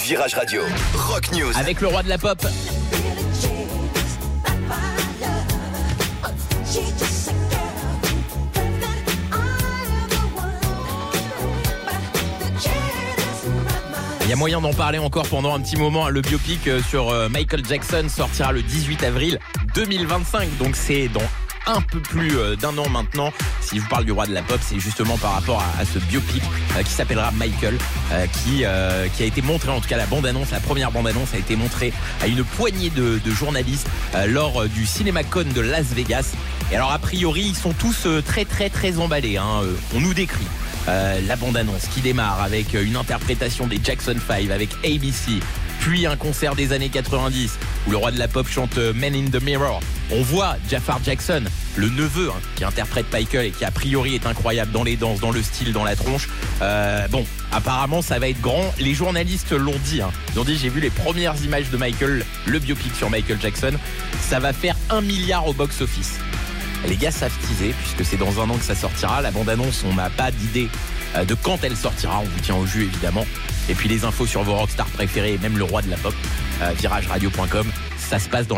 Virage Radio, Rock News. Avec le roi de la pop. Il y a moyen d'en parler encore pendant un petit moment. Le biopic sur Michael Jackson sortira le 18 avril 2025. Donc c'est dans un peu plus d'un an maintenant. Si je vous parle du roi de la pop, c'est justement par rapport à ce biopic qui s'appellera Michael, qui a été montré, en tout cas la bande-annonce, la première bande-annonce a été montrée à une poignée de journalistes lors du CinemaCon de Las Vegas. Et alors a priori, ils sont tous très très très emballés. On nous décrit la bande-annonce qui démarre avec une interprétation des Jackson 5 avec ABC, puis un concert des années 90 où le roi de la pop chante Man in the Mirror. On voit Jafar Jackson, le neveu qui interprète Michael et qui a priori est incroyable dans les danses, dans le style, dans la tronche. Apparemment ça va être grand. Les journalistes l'ont dit. Ils ont dit, j'ai vu les premières images de Michael, le biopic sur Michael Jackson. Ça va faire 1 milliard au box-office. Les gars savent teaser puisque c'est dans un an que ça sortira. La bande-annonce, on n'a pas d'idée de quand elle sortira. On vous tient au jus évidemment. Et puis les infos sur vos rockstars préférés et même le roi de la pop, virageradio.com. Ça se passe dans